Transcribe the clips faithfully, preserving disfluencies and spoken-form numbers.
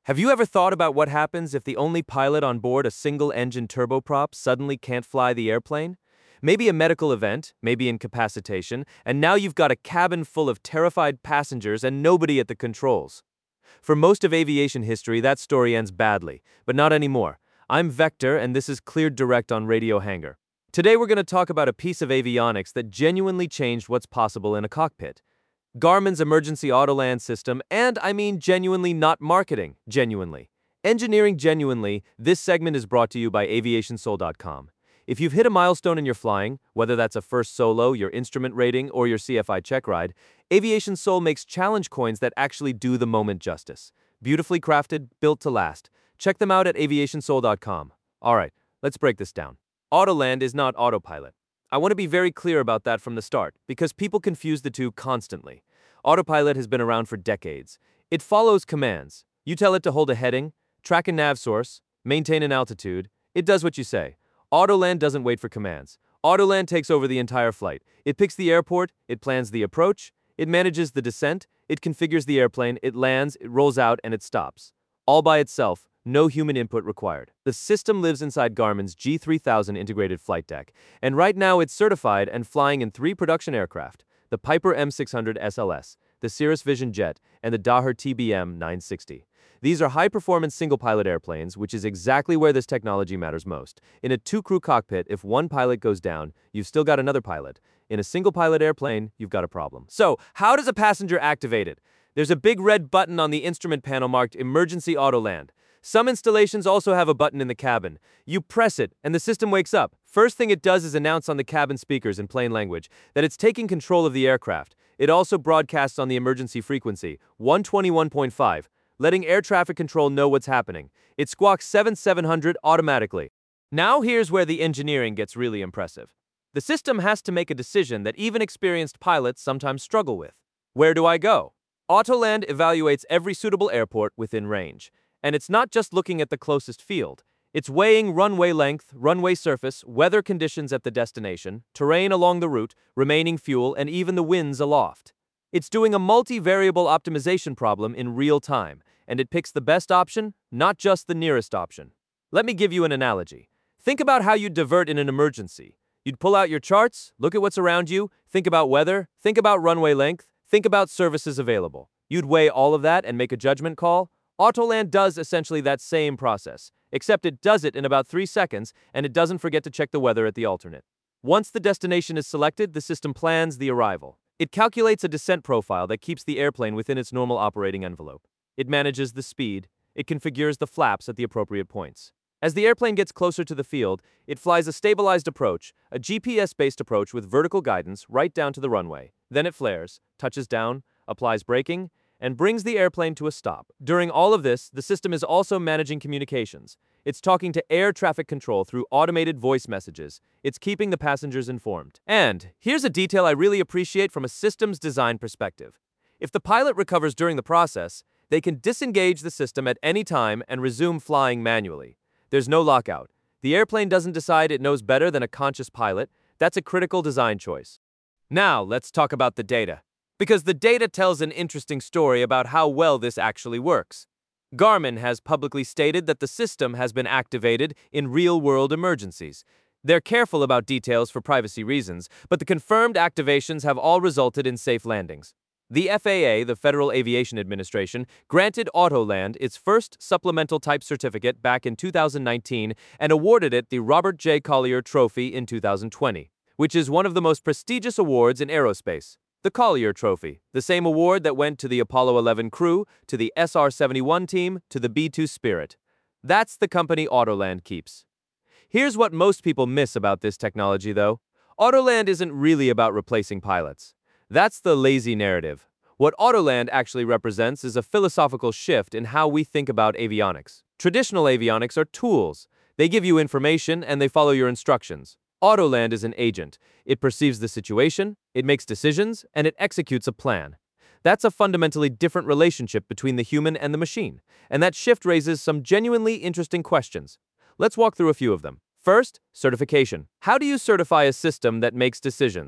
Have you ever thought about what happens if the only pilot on board a single-engine turboprop suddenly can't fly the airplane? Maybe a medical event, maybe incapacitation, and now you've got a cabin full of terrified passengers and nobody at the controls. For most of aviation history, that story ends badly, but not anymore. I'm Vector, and this is Cleared Direct on Radio Hangar. Today we're going to talk about a piece of avionics that genuinely changed what's possible in a cockpit. Garmin's emergency Autoland system, and I mean genuinely, not marketing, genuinely. Engineering genuinely, this segment is brought to you by aviation soul dot com. If you've hit a milestone in your flying, whether that's a first solo, your instrument rating, or your C F I check ride, Aviation Soul makes challenge coins that actually do the moment justice. Beautifully crafted, built to last. Check them out at aviation soul dot com. Alright, let's break this down. Autoland is not autopilot. I want to be very clear about that from the start, because people confuse the two constantly. Autopilot has been around for decades. It follows commands. You tell it to hold a heading, track a nav source, maintain an altitude. It does what you say. Autoland doesn't wait for commands. Autoland takes over the entire flight. It picks the airport, it plans the approach, it manages the descent, it configures the airplane, it lands, it rolls out, and it stops. All by itself. No human input required. The system lives inside Garmin's G three thousand integrated flight deck, and right now it's certified and flying in three production aircraft: the Piper M six hundred S L S, the Cirrus Vision Jet, and the Daher T B M nine sixty. These are high-performance single-pilot airplanes, which is exactly where this technology matters most. In a two-crew cockpit, if one pilot goes down, you've still got another pilot. In a single-pilot airplane, you've got a problem. So, how does a passenger activate it? There's a big red button on the instrument panel marked Emergency Autoland. Some installations also have a button in the cabin. You press it, and the system wakes up. First thing it does is announce on the cabin speakers in plain language that it's taking control of the aircraft. It also broadcasts on the emergency frequency, one twenty-one point five, letting air traffic control know what's happening. It squawks seventy-seven hundred automatically. Now here's where the engineering gets really impressive. The system has to make a decision that even experienced pilots sometimes struggle with. Where do I go? Autoland evaluates every suitable airport within range. And it's not just looking at the closest field. It's weighing runway length, runway surface, weather conditions at the destination, terrain along the route, remaining fuel, and even the winds aloft. It's doing a multi-variable optimization problem in real time, and it picks the best option, not just the nearest option. Let me give you an analogy. Think about how you'd divert in an emergency. You'd pull out your charts, look at what's around you, think about weather, think about runway length, think about services available. You'd weigh all of that and make a judgment call. Autoland does essentially that same process, except it does it in about three seconds, and it doesn't forget to check the weather at the alternate. Once the destination is selected, the system plans the arrival. It calculates a descent profile that keeps the airplane within its normal operating envelope. It manages the speed. It configures the flaps at the appropriate points. As the airplane gets closer to the field, it flies a stabilized approach, a G P S-based approach with vertical guidance right down to the runway. Then it flares, touches down, applies braking, and brings the airplane to a stop. During all of this, the system is also managing communications. It's talking to air traffic control through automated voice messages. It's keeping the passengers informed. And here's a detail I really appreciate from a systems design perspective. If the pilot recovers during the process, they can disengage the system at any time and resume flying manually. There's no lockout. The airplane doesn't decide it knows better than a conscious pilot. That's a critical design choice. Now, let's talk about the data. Because the data tells an interesting story about how well this actually works. Garmin has publicly stated that the system has been activated in real-world emergencies. They're careful about details for privacy reasons, but the confirmed activations have all resulted in safe landings. The F A A, the Federal Aviation Administration, granted Autoland its first supplemental type certificate back in two thousand nineteen and awarded it the Robert J. Collier Trophy in two thousand twenty, which is one of the most prestigious awards in aerospace. The Collier Trophy, the same award that went to the Apollo eleven crew, to the S R seventy-one team, to the B two Spirit. That's the company Autoland keeps. Here's what most people miss about this technology, though. Autoland isn't really about replacing pilots. That's the lazy narrative. What Autoland actually represents is a philosophical shift in how we think about avionics. Traditional avionics are tools. They give you information and they follow your instructions. Autoland is an agent. It perceives the situation, it makes decisions, and it executes a plan. That's a fundamentally different relationship between the human and the machine, and that shift raises some genuinely interesting questions. Let's walk through a few of them. First, certification. How do you certify a system that makes decisions?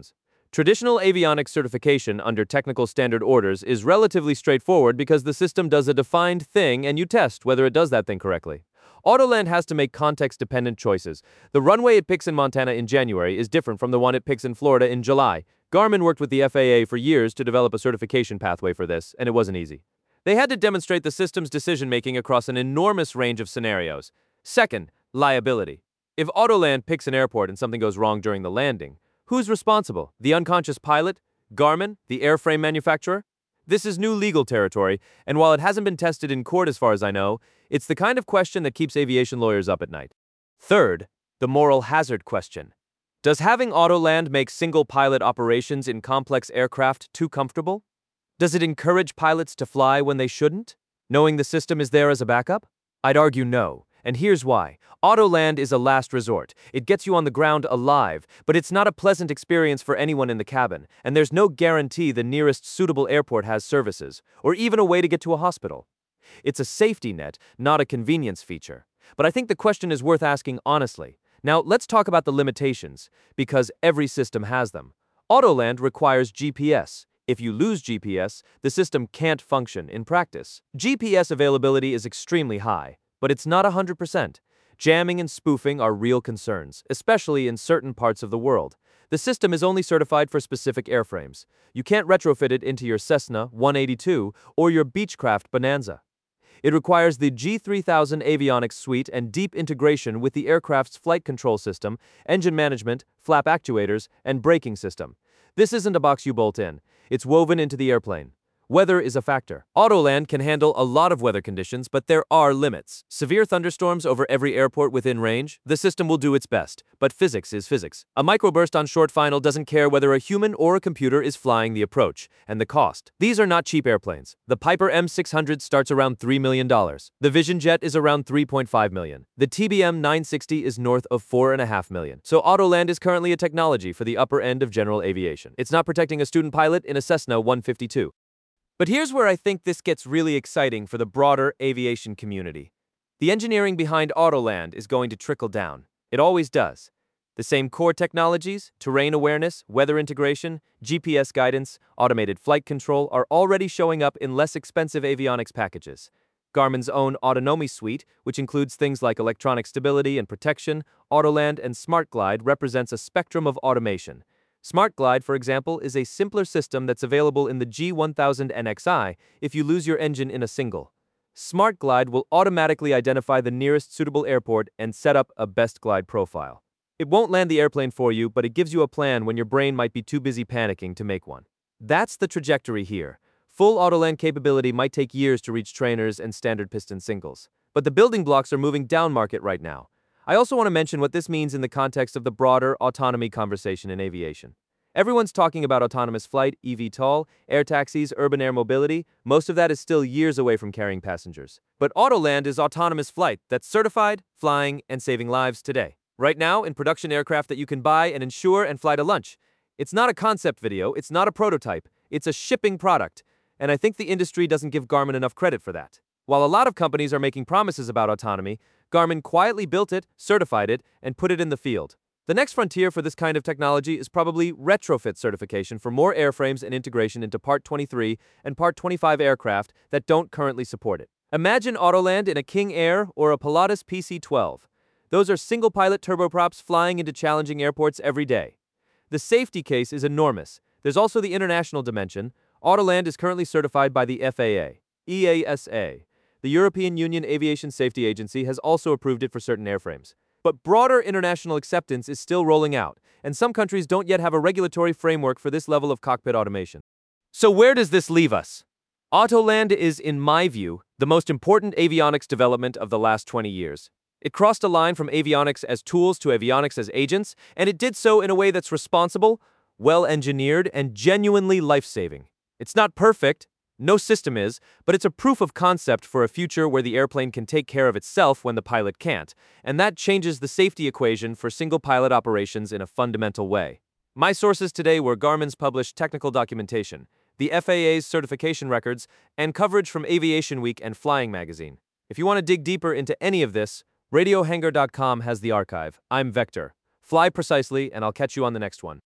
Traditional avionics certification under technical standard orders is relatively straightforward because the system does a defined thing and you test whether it does that thing correctly. Autoland has to make context-dependent choices. The runway it picks in Montana in January is different from the one it picks in Florida in July. Garmin worked with the F A A for years to develop a certification pathway for this, and it wasn't easy. They had to demonstrate the system's decision-making across an enormous range of scenarios. Second, liability. If Autoland picks an airport and something goes wrong during the landing, who's responsible? The unconscious pilot? Garmin? The airframe manufacturer? This is new legal territory, and while it hasn't been tested in court as far as I know, it's the kind of question that keeps aviation lawyers up at night. Third, the moral hazard question. Does having Autoland make single-pilot operations in complex aircraft too comfortable? Does it encourage pilots to fly when they shouldn't, knowing the system is there as a backup? I'd argue no, and here's why. Autoland is a last resort. It gets you on the ground alive, but it's not a pleasant experience for anyone in the cabin, and there's no guarantee the nearest suitable airport has services, or even a way to get to a hospital. It's a safety net, not a convenience feature. But I think the question is worth asking honestly. Now, let's talk about the limitations, because every system has them. Autoland requires G P S. If you lose G P S, the system can't function in practice. G P S availability is extremely high, but it's not one hundred percent. Jamming and spoofing are real concerns, especially in certain parts of the world. The system is only certified for specific airframes. You can't retrofit it into your Cessna one eighty-two or your Beechcraft Bonanza. It requires the G three thousand avionics suite and deep integration with the aircraft's flight control system, engine management, flap actuators, and braking system. This isn't a box you bolt in. It's woven into the airplane. Weather is a factor. Autoland can handle a lot of weather conditions, but there are limits. Severe thunderstorms over every airport within range, the system will do its best, but physics is physics. A microburst on short final doesn't care whether a human or a computer is flying the approach, and the cost. These are not cheap airplanes. The Piper M six hundred starts around three million dollars. The Vision Jet is around three point five million dollars. The T B M nine sixty is north of four point five million dollars. So Autoland is currently a technology for the upper end of general aviation. It's not protecting a student pilot in a Cessna one fifty-two. But here's where I think this gets really exciting for the broader aviation community. The engineering behind Autoland is going to trickle down. It always does. The same core technologies, terrain awareness, weather integration, G P S guidance, automated flight control are already showing up in less expensive avionics packages. Garmin's own Autonomy suite, which includes things like electronic stability and protection, Autoland, and SmartGlide, represents a spectrum of automation. SmartGlide, for example, is a simpler system that's available in the G one thousand N X I if you lose your engine in a single. SmartGlide will automatically identify the nearest suitable airport and set up a best glide profile. It won't land the airplane for you, but it gives you a plan when your brain might be too busy panicking to make one. That's the trajectory here. Full Autoland capability might take years to reach trainers and standard piston singles. But the building blocks are moving down market right now. I also want to mention what this means in the context of the broader autonomy conversation in aviation. Everyone's talking about autonomous flight, eVTOL, air taxis, urban air mobility. Most of that is still years away from carrying passengers. But Autoland is autonomous flight that's certified, flying, and saving lives today. Right now, in production aircraft that you can buy and insure and fly to lunch. It's not a concept video, it's not a prototype, it's a shipping product. And I think the industry doesn't give Garmin enough credit for that. While a lot of companies are making promises about autonomy, Garmin quietly built it, certified it, and put it in the field. The next frontier for this kind of technology is probably retrofit certification for more airframes and integration into Part twenty-three and Part twenty-five aircraft that don't currently support it. Imagine Autoland in a King Air or a Pilatus P C twelve. Those are single-pilot turboprops flying into challenging airports every day. The safety case is enormous. There's also the international dimension. Autoland is currently certified by the F A A, E A S A. The European Union Aviation Safety Agency has also approved it for certain airframes. But broader international acceptance is still rolling out, and some countries don't yet have a regulatory framework for this level of cockpit automation. So where does this leave us? Autoland is, in my view, the most important avionics development of the last twenty years. It crossed a line from avionics as tools to avionics as agents, and it did so in a way that's responsible, well-engineered, and genuinely life-saving. It's not perfect. No system is, but it's a proof of concept for a future where the airplane can take care of itself when the pilot can't, and that changes the safety equation for single-pilot operations in a fundamental way. My sources today were Garmin's published technical documentation, the F A A's certification records, and coverage from Aviation Week and Flying Magazine. If you want to dig deeper into any of this, radio hangar dot com has the archive. I'm Vector. Fly precisely, and I'll catch you on the next one.